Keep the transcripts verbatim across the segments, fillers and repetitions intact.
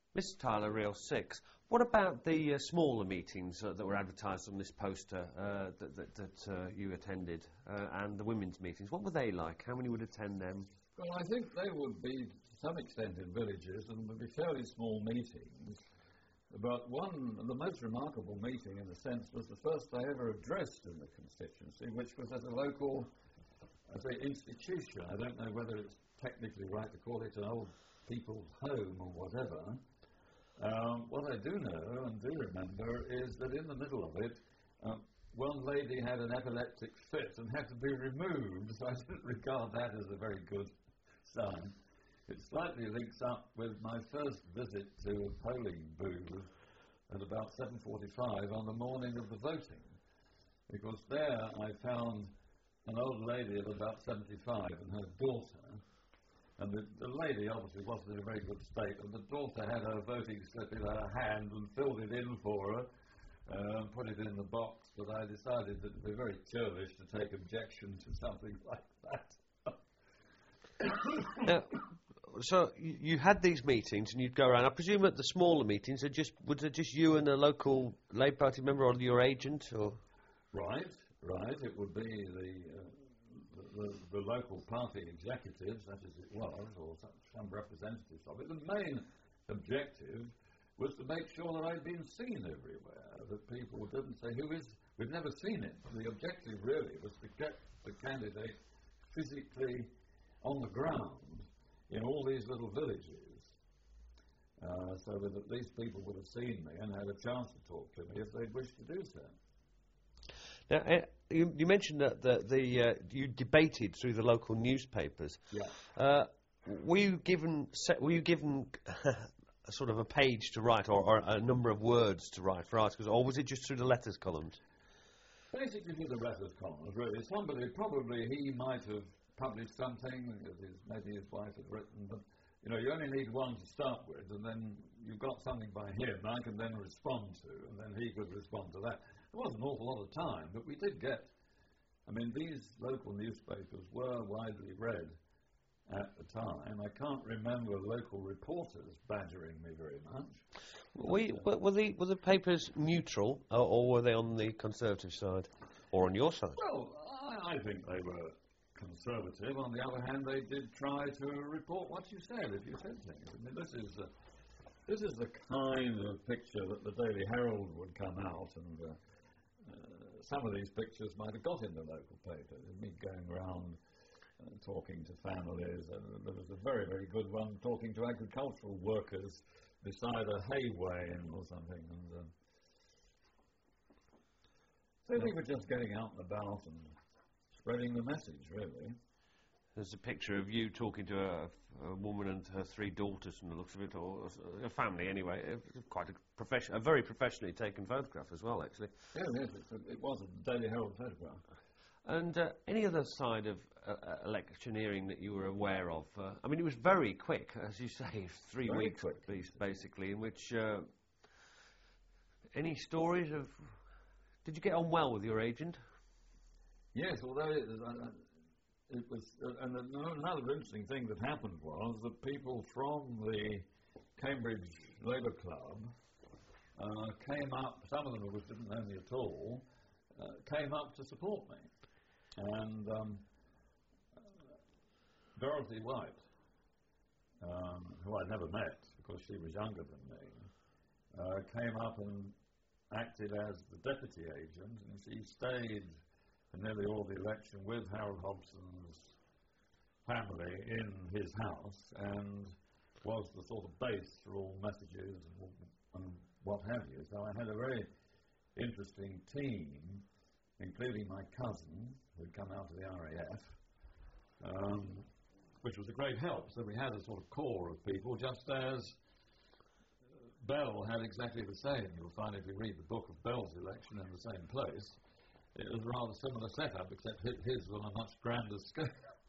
Mister Tyler, Reel six. What about the uh, smaller meetings uh, that were advertised on this poster uh, that, that, that uh, you attended, uh, and the women's meetings? What were they like? How many would attend them? Well, I think they would be, to some extent, in villages, and would be fairly small meetings. But one, the most remarkable meeting, in a sense, was the first I ever addressed in the constituency, which was at a local, I say, institution. I don't know whether it's technically right to call it an old people's home or whatever. Um, what I do know and do remember is that in the middle of it, um, one lady had an epileptic fit and had to be removed, so I didn't regard that as a very good sign. It slightly links up with my first visit to a polling booth at about seven forty-five on the morning of the voting, because there I found an old lady of about seventy-five and her daughter, and the, the lady obviously wasn't in a very good state, and the daughter had her voting slip in her hand and filled it in for her, uh, and put it in the box, but I decided that it would be very churlish to take objection to something like that. Now, so you, you had these meetings and you'd go around. I presume at the smaller meetings, it just was it just you and a local Labour Party member or your agent, or? Right, right. It would be the, uh, the, the, the local party executives, such as it was, or some, some representatives of it. The main objective was to make sure that I'd been seen everywhere, that people didn't say, who is, we've never seen it. The objective really was to get the candidate physically on the ground in all these little villages, uh, so that at least people would have seen me and had a chance to talk to me if they'd wished to do so. Now, uh, you, you mentioned that the, the uh, you debated through the local newspapers. Yeah. Uh, were you given set, were you given a sort of a page to write, or, or a number of words to write for articles, or was it just through the letters columns? Basically through the letters columns, really. Somebody, probably he might have published something, his, maybe his wife had written, but you know, you only need one to start with, and then you've got something by him I can then respond to, and then he could respond to that. There wasn't an awful lot of time, but we did get, I mean, these local newspapers were widely read at the time. I can't remember local reporters badgering me very much. Were, you, uh, were, the, were the papers neutral, or, or were they on the Conservative side, or on your side? Well, I, I think they were conservative. On the other hand, they did try to report what you said, if you said things. I mean, this is uh, this is the kind of picture that the Daily Herald would come out, and uh, uh, some of these pictures might have got in the local paper. Me going around uh, talking to families. Uh, there was a very, very good one talking to agricultural workers beside a hay wain or something. And uh, so we were just getting out and about and spreading the message, really. There's a picture of you talking to a, a woman and her three daughters from the looks of it, or a family anyway. It was quite a profession, a very professionally taken photograph as well, actually. Yes, yes, it's a, it was a Daily Herald photograph. And uh, any other side of uh, uh, electioneering that you were aware of? Uh, I mean, it was very quick, as you say, three very weeks quick. basically, in which uh, any stories of... Did you get on well with your agent? Yes, although it was, uh, it was uh, and another interesting thing that happened was that people from the Cambridge Labour Club uh, came up, some of them of which didn't know me at all, uh, came up to support me. And um, uh, Dorothy White, um, who I'd never met because she was younger than me, uh, came up and acted as the deputy agent, and she stayed for nearly all the election with Harold Hobson's family in his house, and was the sort of base for all messages and, and what have you. So I had a very interesting team, including my cousin, who'd come out of the R A F, um, which was a great help. So we had a sort of core of people, just as Bell had exactly the same. You'll find if you read the book of Bell's election in the same place, it was a rather similar setup, except his was on a much grander scale.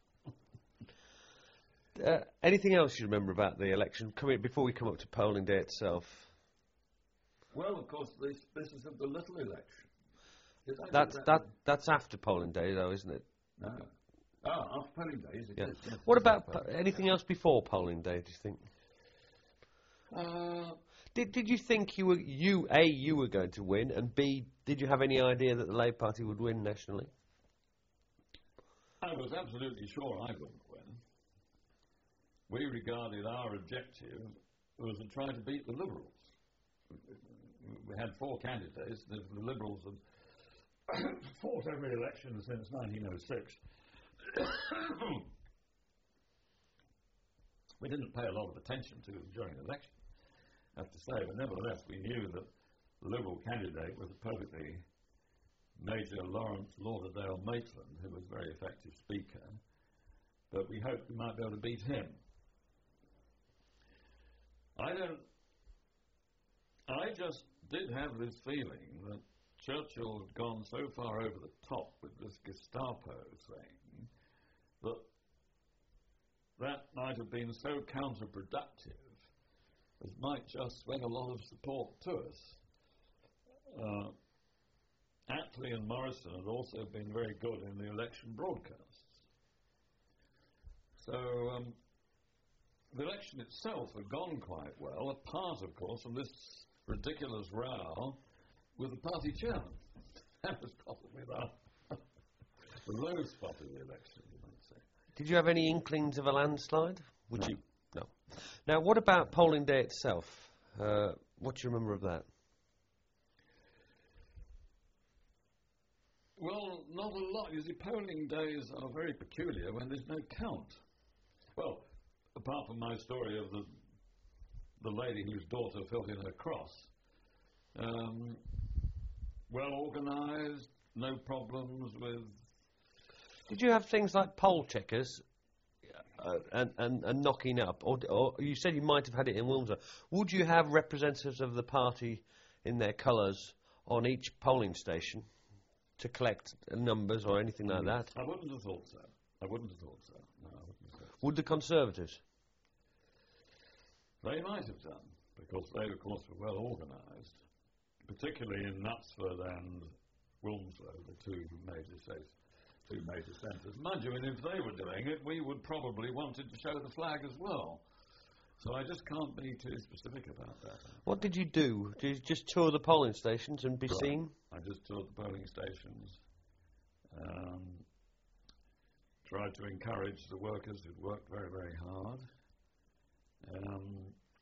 uh, anything else you remember about the election, coming before we come up to polling day itself? Well, of course, this, this is the little election. That's, that, that, that's after polling day, though, isn't it? No. Ah, after polling days, it yeah. is. Yes, what about po anything else before polling day, do you think? Uh, Did Did you think you were you A you were going to win, and B did you have any idea that the Labour Party would win nationally? I was absolutely sure I wouldn't win. We regarded our objective was to try to beat the Liberals. We had four candidates. The, the Liberals had fought every election since nineteen oh six. We didn't pay a lot of attention to them during the election, I have to say, but nevertheless we knew that the Liberal candidate was a perfectly Major Lawrence Lauderdale Maitland, who was a very effective speaker, but we hoped we might be able to beat him. I don't... I just did have this feeling that Churchill had gone so far over the top with this Gestapo thing that that might have been so counterproductive as might just swing a lot of support to us. Uh, Attlee and Morrison had also been very good in the election broadcasts. So um, the election itself had gone quite well, apart, of course, from this ridiculous row with the party chairman. That was probably the, the low spot of the election, you might say. Did you have any inklings of a landslide? Would No. you? No. Now, what about polling day itself? Uh, what do you remember of that? Well, not a lot. You see, polling days are very peculiar when there's no count. Well, apart from my story of the the lady whose daughter filled in her cross. Um, well organised, no problems with... Did you have things like poll checkers uh, and, and, and knocking up? Or, or you said you might have had it in Wilmslow. Would you have representatives of the party in their colours on each polling station to collect numbers or anything like that? I wouldn't have thought so. I wouldn't have thought so. No, I wouldn't have thought so. Would the Conservatives? They might have done, because they, of course, were well organised, particularly in Knutsford and Wilmslow, the two major states, two major centres. Mind you, and if they were doing it, we would probably wanted to show the flag as well. So I just can't be too specific about that. What did you do? Did you just tour the polling stations and be Right. seen? I just toured the polling stations, um, tried to encourage the workers who'd worked very, very hard. Um,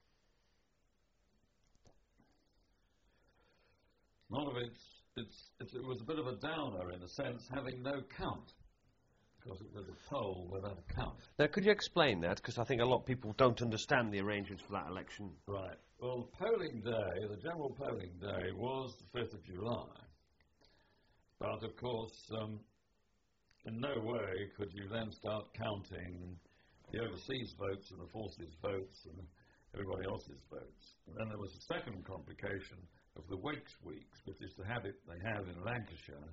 none of it's, it's, it's, it was a bit of a downer in a sense, having no count, because it was a poll without a count. Now, could you explain that? Because I think a lot of people don't understand the arrangements for that election. Right. Well, the polling day, the general polling day, was the fifth of July. But, of course, um, in no way could you then start counting the overseas votes and the forces votes and everybody else's votes. And then there was a second complication of the Wakes weeks, which is the habit they have in Lancashire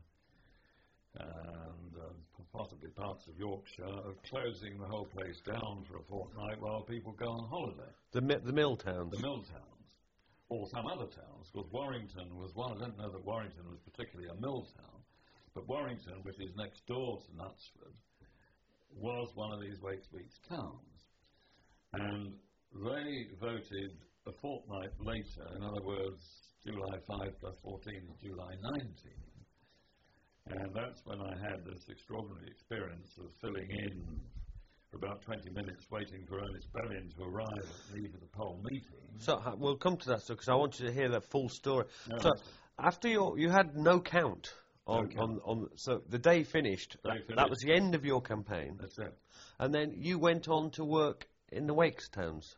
and uh, possibly parts of Yorkshire of closing the whole place down for a fortnight while people go on holiday. The mi the mill towns. The mill towns, or some other towns, because Warrington was one. I don't know that Warrington was particularly a mill town, but Warrington, which is next door to Knutsford, was one of these Wakes Weeks towns. And they voted a fortnight later, in other words, July fifth plus fourteen is July nineteenth. And that's when I had this extraordinary experience of filling in for about twenty minutes waiting for Ernest Bellin to arrive at the eve of the poll meeting. So uh, we'll come to that, because I want you to hear that full story. No, so after your, you had no count on, No count. on, on, so the day finished. Day that, finished. that was the end of your campaign, That's it. and then you went on to work in the Wakes towns.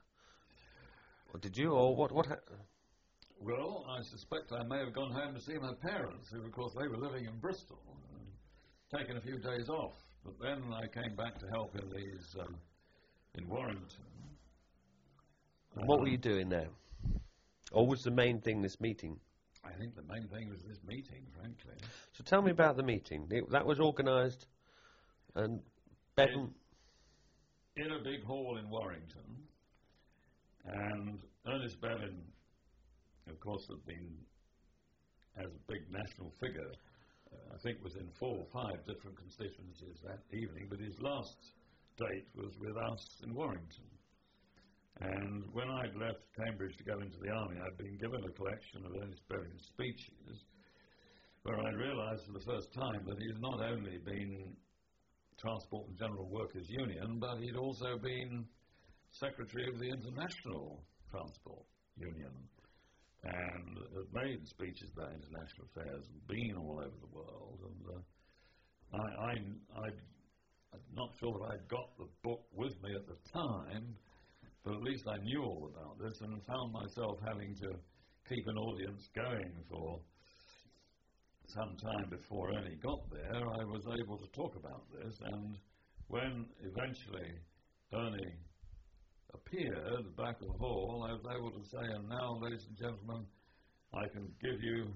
Or did you, or what? What? Ha Well, I suspect I may have gone home to see my parents, who, of course, they were living in Bristol, and taken a few days off. But then I came back to help in these, um, in Warrington. what Um, were you doing there? Or was the main thing this meeting? I think the main thing was this meeting, frankly. So tell me about the meeting. It, that was organised, and Bevan. In a big hall in Warrington, and Ernest Bellin, of course, had been, as a big national figure, uh, I think was in four or five different constituencies that evening, but his last date was with us in Warrington. And when I'd left Cambridge to go into the army, I'd been given a collection of Ernest Berring's speeches, where I realised for the first time that he'd not only been Transport and General Workers Union, but he'd also been Secretary of the International Transport Union, and had made speeches about international affairs and been all over the world. And uh, I, I, I'd, I'm not sure that I'd got the book with me at the time, but at least I knew all about this and found myself having to keep an audience going for some time before Ernie got there. I was able to talk about this, and when eventually Ernie appeared at the back of the hall, I was able to say, and now, ladies and gentlemen, I can give you,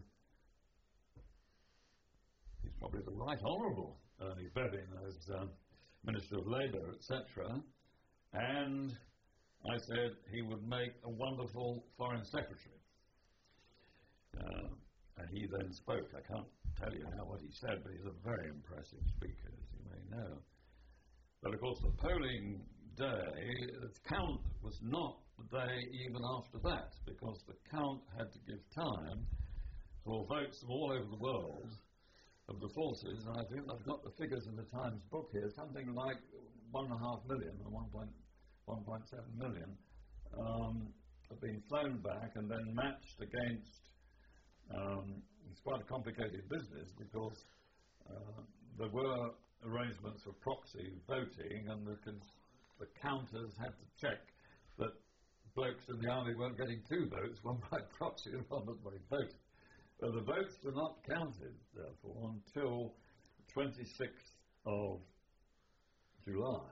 he's probably the Right Honourable Ernie Bevin as uh, Minister of Labour, et cetera, and I said he would make a wonderful Foreign Secretary. Uh, and he then spoke. I can't tell you how what he said, but he's a very impressive speaker, as you may know. But of course, the polling day, the count was not the day even after that, because the count had to give time for votes from all over the world of the forces, and I think I've got the figures in the Times book here, something like one and a half million, or one point one point seven million, um, have been flown back and then matched against, um, it's quite a complicated business because uh, there were arrangements for proxy voting, and the, cons- the counters had to check that blokes in the army weren't getting two votes, one by proxy and one by vote. But the votes were not counted, therefore, until the twenty-sixth of July.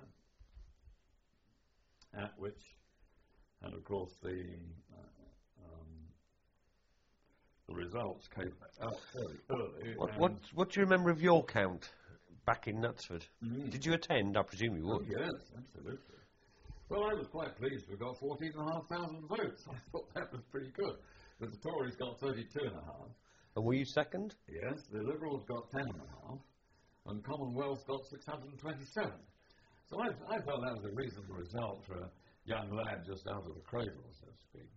At which, and of course, the uh, um, the results came out fairly early. What, what, what do you remember of your count back in Knutsford? Mm. Did you attend? I presume you would. Oh, yes, absolutely. Well, I was quite pleased. We got fourteen and a half thousand votes. I thought that was pretty good. But the Tories got thirty-two and a half. And were you second? Yes, the Liberals got ten and a half, and Commonwealth got six hundred twenty-seven. So I, I felt that was a reasonable result for a young lad just out of the cradle, so to speak.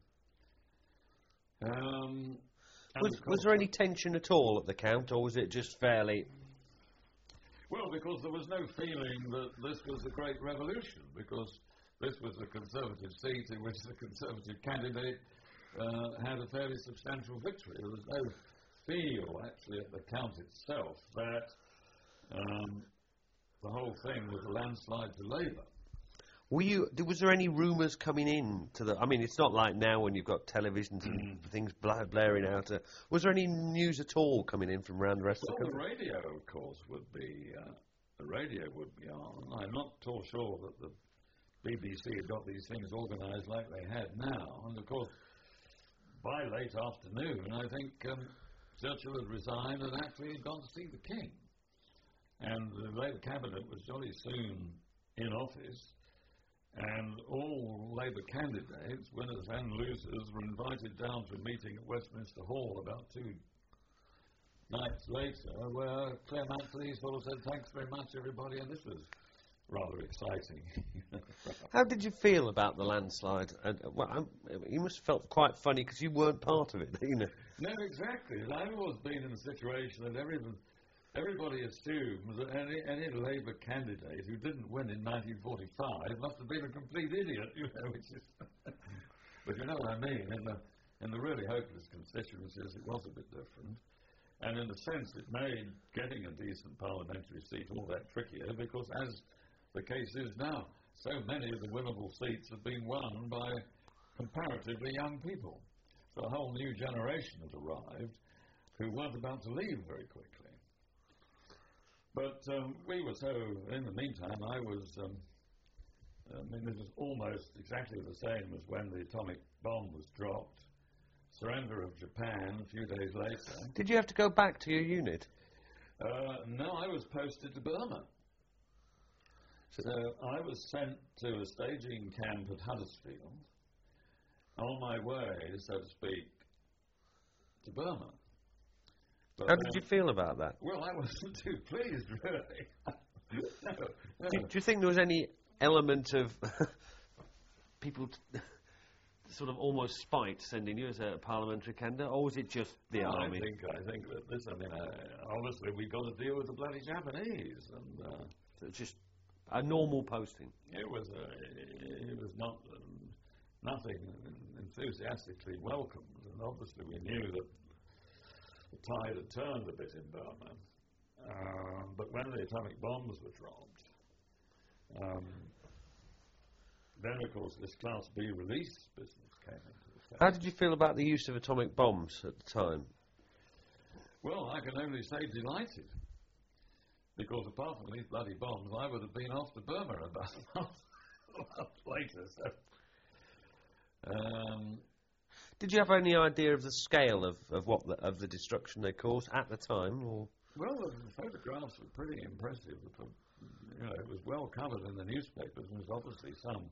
Um, was, was there any tension at all at the count, or was it just fairly... Well, because there was no feeling that this was a great revolution, because this was a Conservative seat in which the Conservative candidate uh, had a fairly substantial victory. There was no feel, actually, at the count itself that... Um, the whole thing was a landslide to Labour. Were you? Was there any rumours coming in to the? I mean, it's not like now when you've got televisions and things bla- blaring out. Uh, was there any news at all coming in from around the rest well, of the country? The radio, of course, would be. Uh, the radio would be on. I'm not at all sure that the B B C had got these things organised like they had now. And of course, by late afternoon, I think um, Churchill had resigned and actually had gone to see the King. And the Labour cabinet was jolly soon in office, and all Labour candidates, winners and losers, were invited down to a meeting at Westminster Hall about two nights later, where Clem Attlee sort of said, "Thanks very much, everybody," and this was rather exciting. How did you feel about the landslide? Uh, well, I'm, you must have felt quite funny because you weren't part of it, you know. No, exactly. I've always been in a situation that everyone... Everybody assumes that any, any Labour candidate who didn't win in nineteen forty-five must have been a complete idiot, you know, which is... But you know what I mean, in the, in the really hopeless constituencies it was a bit different. And in a sense it made getting a decent parliamentary seat all that trickier, because as the case is now, so many of the winnable seats have been won by comparatively young people. So a whole new generation has arrived who weren't about to leave very quickly. But um, we were so, in the meantime, I was, um, I mean, it was almost exactly the same as when the atomic bomb was dropped. Surrender of Japan a few days later. Did you have to go back to your unit? Uh, no, I was posted to Burma. So I was sent to a staging camp at Huddersfield, on my way, so to speak, to Burma. But How did you feel about that? Well, I wasn't too pleased, really. no, no. Do, do you think there was any element of people t- sort of almost spite sending you as a parliamentary candidate, or was it just the well, army? I think I think that this. I mean, uh, obviously we got to deal with the bloody Japanese, and uh, So it's just a normal posting. it was uh, it was not uh, nothing enthusiastically welcomed, and obviously we knew that the tide had turned a bit in Burma. Uh, but when the atomic bombs were dropped, um, then of course this Class B release business came into effect. How did you feel about the use of atomic bombs at the time? Well, I can only say delighted, because apart from these bloody bombs, I would have been off to Burma about a month, a month later. So, um, Did you have any idea of the scale of, of what the, of the destruction they caused at the time? Or well, the photographs were pretty impressive. You know, it was well covered in the newspapers, and there's obviously some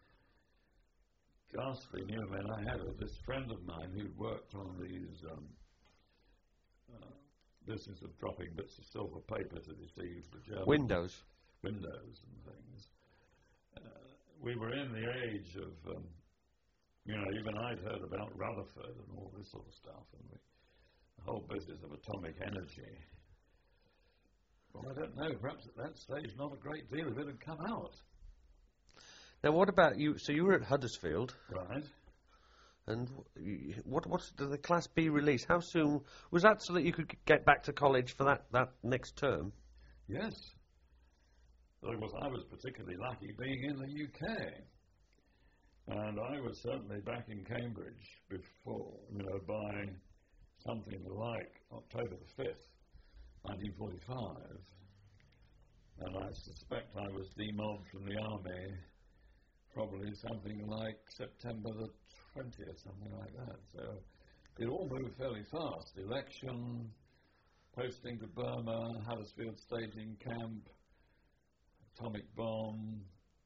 ghastly new men. I had a, this friend of mine who worked on these um, uh, business of dropping bits of silver paper to deceive the Germans. windows? Windows and things. Uh, we were in the age of, um, you know, even I'd heard about Rutherford and all this sort of stuff, and we, the whole business of atomic energy. Well, I don't know, perhaps at that stage not a great deal of it had come out. Now, what about you? So you were at Huddersfield, Right. and w- y- what what's the, the Class B release? How soon was that, so that you could g- get back to college for that, that next term? Yes. But of course, I was particularly lucky being in the U K. And I was certainly back in Cambridge before, you know, by something like October the fifth, nineteen forty-five. And I suspect I was demobbed from the army probably something like September the twentieth, something like that. So it all moved fairly fast. Election, posting to Burma, Huddersfield staging camp, atomic bomb,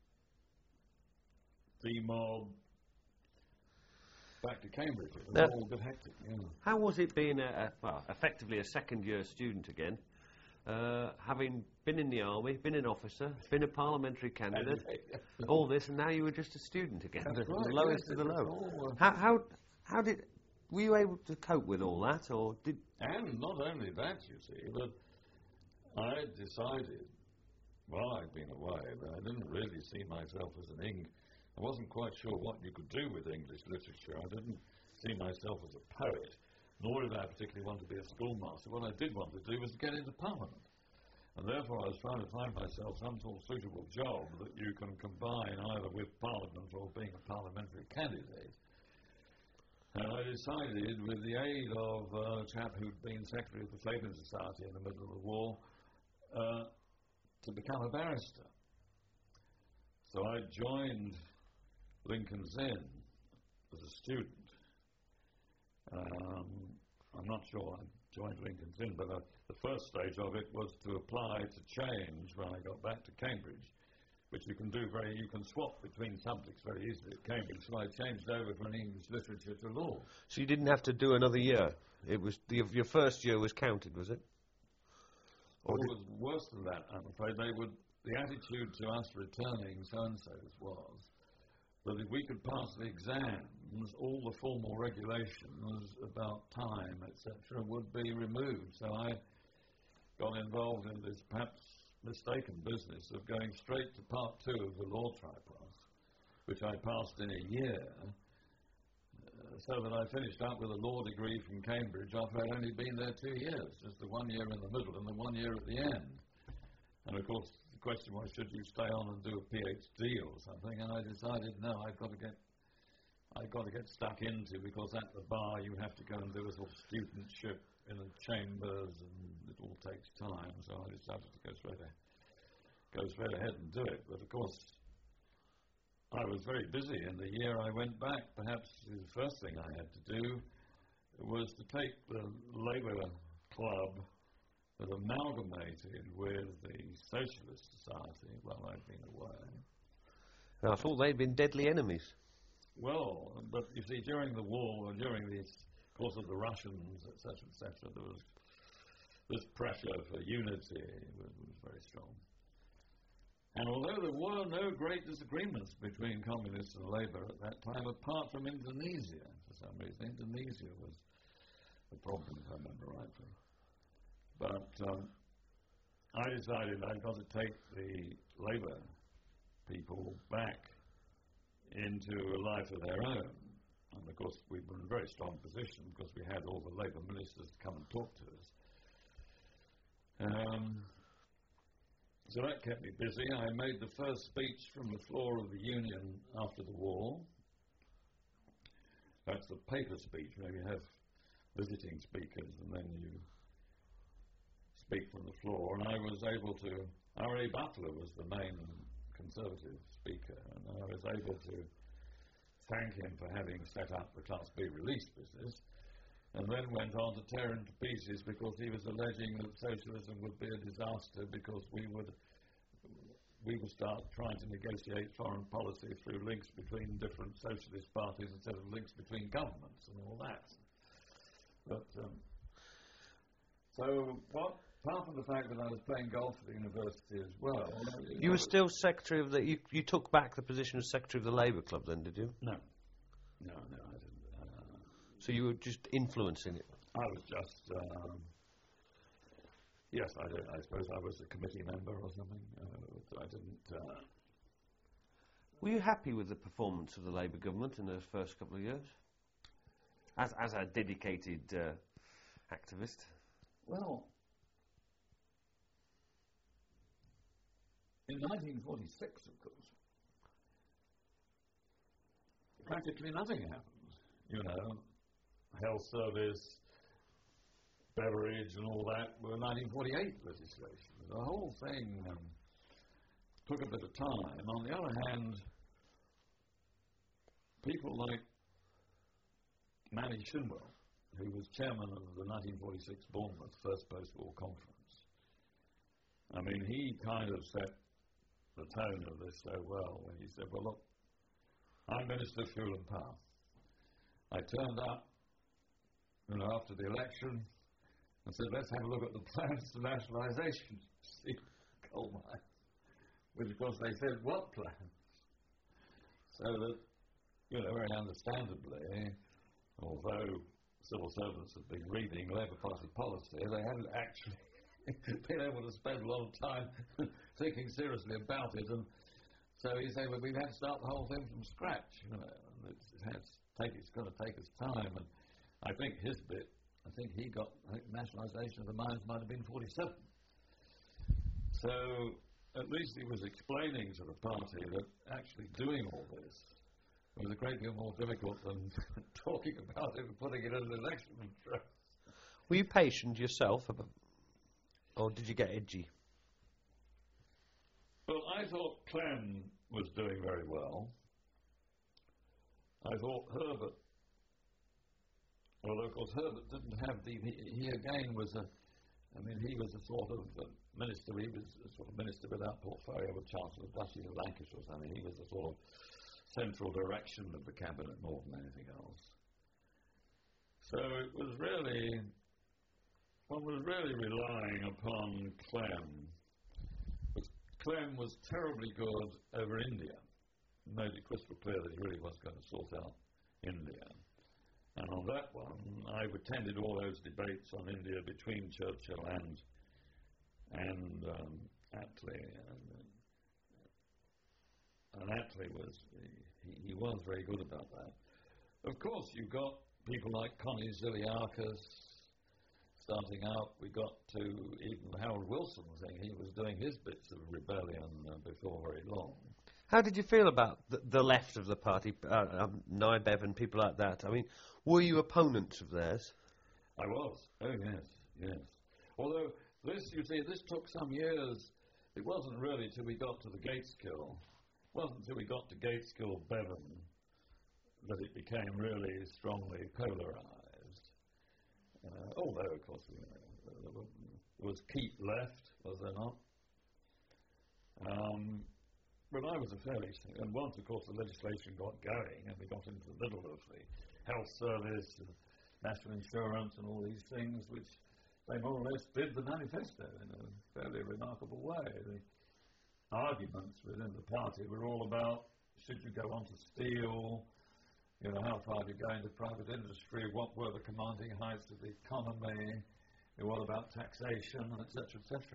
demob, back to Cambridge. It was Now, all a bit hectic, yeah. How was it being, a, a, well, effectively a second-year student again, uh, having been in the army, been an officer, been a parliamentary candidate, all this, and now you were just a student again, That's the right, lowest yes, of the it was low. all, uh, How, how, how did, were you able to cope with all that, or did? And not only that, you see, but I decided, while I'd been away, that I didn't really see myself as an Eng. I wasn't quite sure what you could do with English literature. I didn't see myself as a poet, nor did I particularly want to be a schoolmaster. What I did want to do was to get into Parliament. And therefore I was trying to find myself some sort of suitable job that you can combine either with Parliament or being a parliamentary candidate. And I decided, with the aid of a chap who'd been Secretary of the Flavin Society in the middle of the war, uh, to become a barrister. So I joined Lincoln's Inn as a student. Um, I'm not sure I joined Lincoln's Inn, but uh, the first stage of it was to apply to change when I got back to Cambridge, which you can do very, you can swap between subjects very easily at Cambridge. So I changed over from English literature to law. So you didn't have to do another year. It was the, your first year was counted, was it? Or Well, did- it was worse than that, I'm afraid. They would, the attitude to us returning so-and-sos was that if we could pass the exams, all the formal regulations about time, et cetera, would be removed. So I got involved in this perhaps mistaken business of going straight to part two of the law tripos, which I passed in a year, uh, so that I finished up with a law degree from Cambridge after I'd only been there two years, just the one year in the middle and the one year at the end. And of course, the question was, should you stay on and do a PhD or something? And I decided, no, I've got to get, I've got to get stuck into, because at the bar you have to go and do a sort of studentship in the chambers, and it all takes time. So I decided to go straight ahead, go straight ahead and do it. But of course, I was very busy, and the year I went back, perhaps the first thing I had to do was to take the Labour Club that amalgamated with the Socialist Society while I'd been away. I thought they'd been deadly enemies. Well, but you see, during the war, during the course of the Russians, et cetera, et cetera, there was this pressure for unity was, was very strong. And although there were no great disagreements between Communists and Labour at that time, apart from Indonesia, for some reason, Indonesia was the problem, if I remember rightly. But um, I decided I'd got to take the Labour people back into a life of their own. And of course, we were in a very strong position because we had all the Labour ministers come and talk to us. Um, so that kept me busy. I made the first speech from the floor of the Union after the war. That's the paper speech, where you have visiting speakers and then you speak from the floor. And I was able to, R A Butler was the main Conservative speaker, and I was able to thank him for having set up the Class B release business, and then went on to tear him to pieces because he was alleging that socialism would be a disaster because we would we would start trying to negotiate foreign policy through links between different socialist parties instead of links between governments and all that. But um, so what? Apart from the fact that I was playing golf at the university as well. You, you were still secretary of the. You, you took back the position as secretary of the Labour Club, then, did you? No, no, no, I didn't. Uh, so you were just influencing it. I was just. Um, yes, I, did, I suppose I was a committee member or something. Uh, I didn't. Uh, were you happy with the performance of the Labour government in those first couple of years, as as a dedicated uh, activist? Well. In nineteen forty-six, of course, practically nothing happened. You know, health service, beverage and all that were nineteen forty-eight legislation. The whole thing um, took a bit of time. On the other hand, people like Manny Shinwell, who was chairman of the nineteen forty-six Bournemouth First Post-War Conference, I mean, he kind of set the tone of this so well when he said, well, look, I'm Minister of Fuel and Power. I turned up, you know, after the election and said, let's have a look at the plans for nationalisation of coal mines. Which, of course, they said, what plans? So that, you know, very understandably, although civil servants have been reading Labour Party policy, they haven't actually been able to spend a lot of time thinking seriously about it, and so he said, well, we've had to start the whole thing from scratch, you know, and it's, it has take, it's going to take us time, and I think his bit, I think he got, I think nationalisation of the mines might have been forty-seven. So at least he was explaining to the party that actually doing all this was a great deal more difficult than talking about it and putting it in an election. Were you patient yourself about, or did you get edgy? Well, I thought Clem was doing very well. I thought Herbert, although of course Herbert didn't have the, he, he again was a, I mean he was a sort of a minister, he was a sort of minister without portfolio with Chancellor of the Duchy of Lancashire or something. He was the sort of central direction of the cabinet more than anything else. So it was really, one was really relying upon Clem. But Clem was terribly good over India. He made it crystal clear that he really was going to sort out India. And on that one, I attended all those debates on India between Churchill and and um, Attlee. And, and Attlee was, he, he was very good about that. Of course, you got people like Connie Ziliakis starting up. We got to even Harold Wilson saying he was doing his bits of rebellion uh, before very long. How did you feel about the, the left of the party, uh, um, Nybev and people like that? I mean, were you opponents of theirs? I was. Oh, yes, yes. Although, this, you see, this took some years. It wasn't really till we got to the Gateskill. It wasn't until we got to Gateskill Bevan that it became really strongly polarised. Uh, although, of course, you know, there was Keep left, was there not? Um, but I was a fairly... And once, of course, the legislation got going and we got into the middle of the health service, and national insurance and all these things, which they more or less did the manifesto in a fairly remarkable way. The, arguments within the party were all about, should you go on to steel, you know, how far do you go into private industry, what were the commanding heights of the economy, you know, what about taxation, et cetera, et cetera.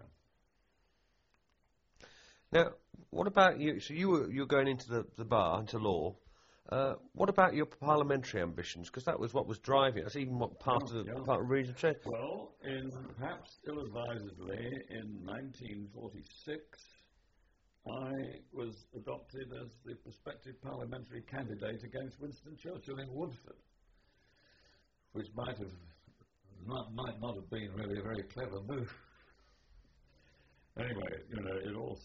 Now, what about you? So you were, you were going into the, the bar, into law. Uh, what about your parliamentary ambitions? Because that was what was driving it. That's even what part Oh, of the yeah. part of the reason. for change. Well, in perhaps ill-advisedly, in nineteen forty-six, I was adopted as the prospective parliamentary candidate against Winston Churchill in Woodford, which might have not, might not have been really a very clever move. Anyway, you know, it all.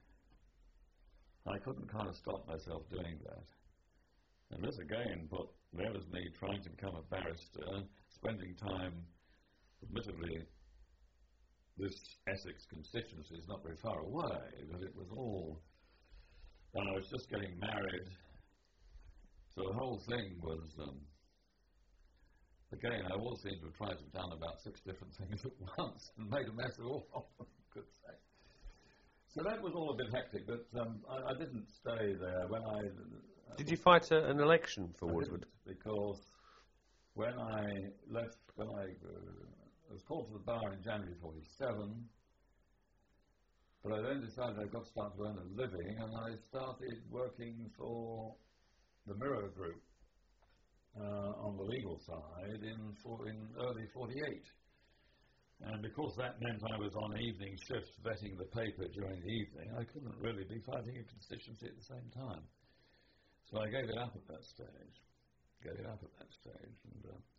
I couldn't kind of stop myself doing that. And this again put there was me trying to become a barrister, spending time, admittedly, this Essex constituency is not very far away, but it was all, and I was just getting married, so the whole thing was, um, again, I all seem to have tried to have done about six different things at once and made a mess of all of them, good say. So that was all a bit hectic, but um, I, I didn't stay there. When I uh, Did you fight a, an election for I Woodford? didn't, because when I left, when I, uh, I was called to the bar in January forty-seven, but I then decided I've got to start to earn a living, and I started working for the Mirror Group uh, on the legal side in, for, in early forty-eight. And because that meant I was on evening shifts vetting the paper during the evening, I couldn't really be fighting a constituency at the same time. So I gave it up at that stage. Gave it up at that stage. And, uh,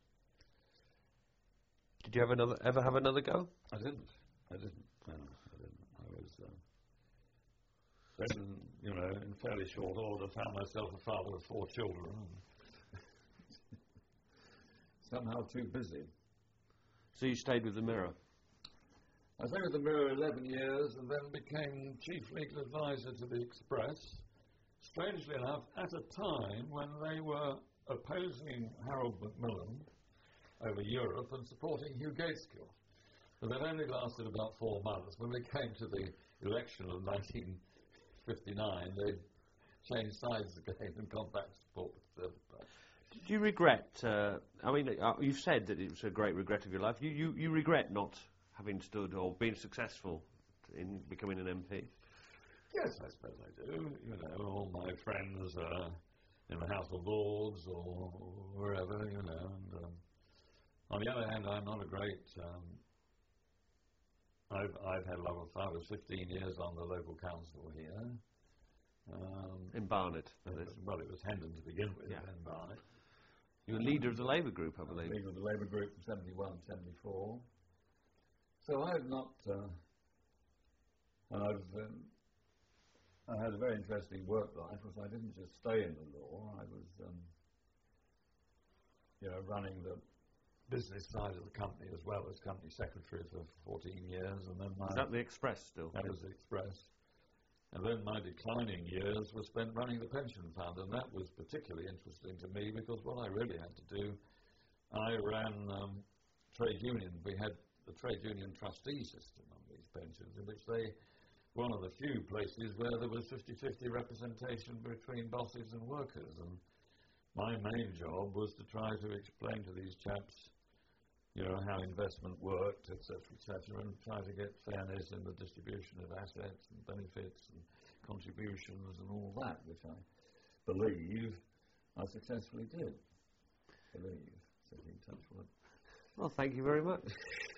Did you have another, ever have another go? I didn't. I didn't. No, I didn't. I was, uh, then, you know, in fairly short order, found myself a father of four children. Somehow too busy. So you stayed with the Mirror? I stayed with the Mirror eleven years and then became chief legal advisor to the Express, strangely enough, at a time when they were opposing Harold Macmillan over Europe and supporting Hugh Gaitskell. But that only lasted about four months. When we came to the election of nineteen fifty-nine, they changed sides again and gone back to support the Conservative Party. Did you regret, uh, I mean, uh, you've said that it was a great regret of your life. You, you, you regret not having stood or been successful in becoming an M P? Yes, I suppose I do. You know, all my friends are in the House of Lords or wherever, you know. And, um, on the other hand, I'm not a great... Um, I've, I've had a lot of... I was fifteen years on the local council here. Um, In Barnet. well, it was Hendon to begin with, Yeah. then Barnet. You were leader of the Labour group, I believe. Leader of the Labour group from seventy-one to seventy-four. So I've not... Uh, I've... Um, I had a very interesting work life because I didn't just stay in the law. I was, um, you know, running the business side of the company as well as company secretary for fourteen years, and then my... Is that the Express still? That was the Express. And then my declining years were spent running the pension fund, and that was particularly interesting to me because what I really had to do, I ran um, trade union. We had the trade union trustee system on these pensions, in which they, one of the few places where there was fifty-fifty representation between bosses and workers. And my main job was to try to explain to these chaps, you know, how investment worked, et cetera, et cetera, and try to get fairness in the distribution of assets and benefits and contributions and all that, which I believe I successfully did. Believe. So in touch with. Well, thank you very much.